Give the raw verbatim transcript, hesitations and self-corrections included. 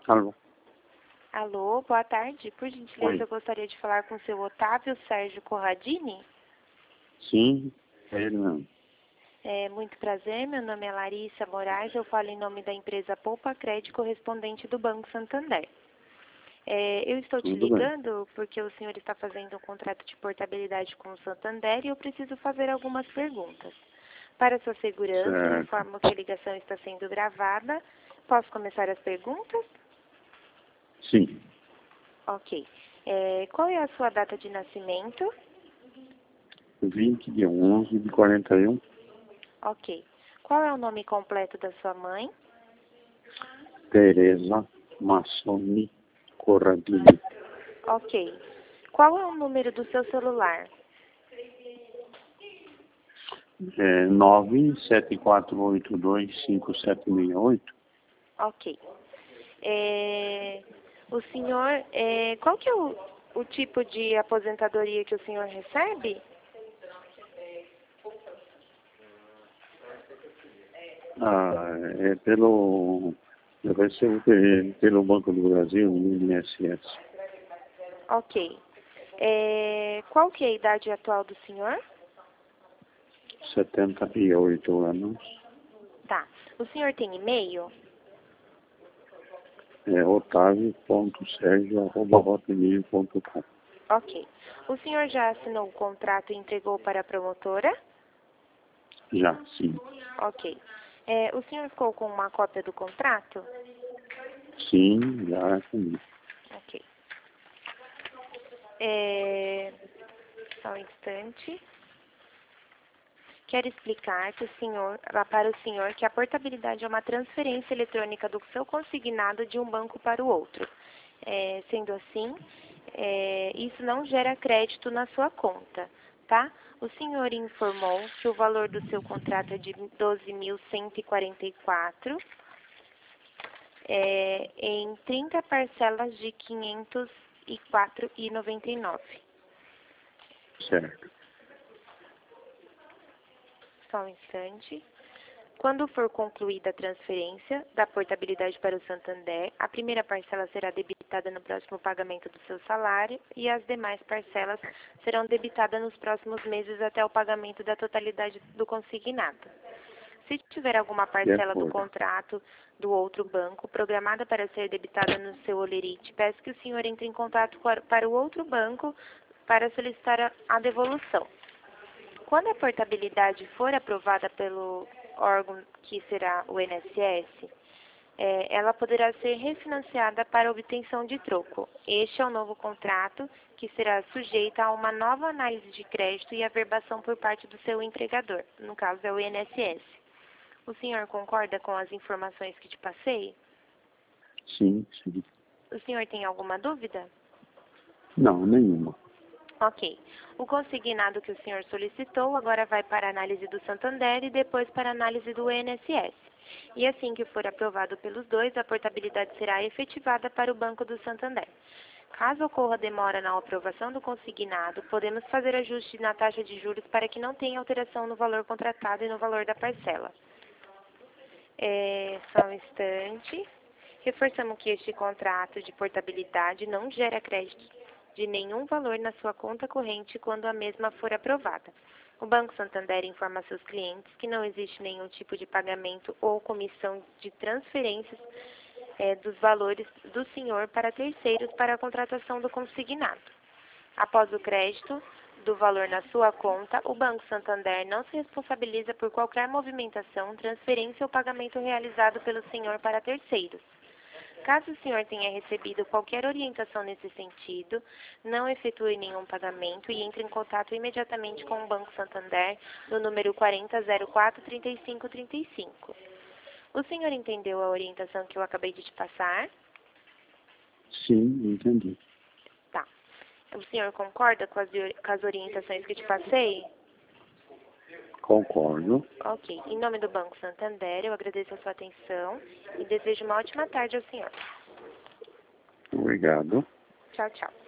Alô? Alô, boa tarde. Por gentileza, Oi. eu gostaria de falar com o seu Otávio Sérgio Corradini. Sim, é ele mesmo. É, muito prazer, meu nome é Larissa Moraes, eu falo em nome da empresa Poupa Crédito, correspondente do Banco Santander. É, eu estou te Tudo bem. ligando porque o senhor está fazendo um contrato de portabilidade com o Santander e eu preciso fazer algumas perguntas. Para sua segurança, eu Certo. informo que a ligação está sendo gravada. Posso começar as perguntas? Sim. Ok. É, qual é a sua data de nascimento? vinte de onze de quarenta e um. Ok. Qual é o nome completo da sua mãe? Tereza Massoni Corradini. Ok. Qual é o número do seu celular? É nove sete quatro oito dois cinco sete seis oito. Ok. É, o senhor, é, qual que é o, o tipo de aposentadoria que o senhor recebe? Ah, é pelo... Eu recebo pe- pelo Banco do Brasil, no I N S S. Ok. É, qual que é a idade atual do senhor? setenta e oito anos. Tá. O senhor tem e-mail? É otávio ponto sergio arroba hotmail ponto com. Ok. O senhor já assinou o contrato e entregou para a promotora? Já, sim. Ok. É, o senhor ficou com uma cópia do contrato? Sim, já comigo. Ok. É, só um instante. Quero explicar que o senhor, para o senhor que a portabilidade é uma transferência eletrônica do seu consignado de um banco para o outro. É, sendo assim, é, isso não gera crédito na sua conta, tá? O senhor informou que o valor do seu contrato é de doze mil cento e quarenta e quatro, é, em trinta parcelas de quinhentos e quatro reais e noventa e nove centavos. Certo. Só um instante. Quando for concluída a transferência da portabilidade para o Santander, a primeira parcela será debitada no próximo pagamento do seu salário e as demais parcelas serão debitadas nos próximos meses até o pagamento da totalidade do consignado. Se tiver alguma De parcela do acordo. contrato do outro banco programada para ser debitada no seu holerite, peço que o senhor entre em contato para o outro banco para solicitar a, a devolução. Quando a portabilidade for aprovada pelo órgão que será o I N S S, é, ela poderá ser refinanciada para obtenção de troco. Este é o novo contrato que será sujeito a uma nova análise de crédito e averbação por parte do seu empregador, no caso é o I N S S. O senhor concorda com as informações que te passei? Sim, sim. O senhor tem alguma dúvida? Não, nenhuma. Ok. O consignado que o senhor solicitou agora vai para a análise do Santander e depois para a análise do I N S S. E assim que for aprovado pelos dois, a portabilidade será efetivada para o Banco do Santander. Caso ocorra demora na aprovação do consignado, podemos fazer ajuste na taxa de juros para que não tenha alteração no valor contratado e no valor da parcela. É, só um instante. Reforçamos que este contrato de portabilidade não gera crédito de nenhum valor na sua conta corrente quando a mesma for aprovada. O Banco Santander informa a seus clientes que não existe nenhum tipo de pagamento ou comissão de transferências é, dos valores do senhor para terceiros para a contratação do consignado. Após o crédito do valor na sua conta, o Banco Santander não se responsabiliza por qualquer movimentação, transferência ou pagamento realizado pelo senhor para terceiros. Caso o senhor tenha recebido qualquer orientação nesse sentido, não efetue nenhum pagamento e entre em contato imediatamente com o Banco Santander no número quarenta, zero quatro, trinta e cinco, trinta e cinco. O senhor entendeu a orientação que eu acabei de te passar? Sim, entendi. Tá. O senhor concorda com as, com as orientações que te passei? Concordo. Ok. Em nome do Banco Santander, eu agradeço a sua atenção e desejo uma ótima tarde ao senhor. Obrigado. Tchau, tchau.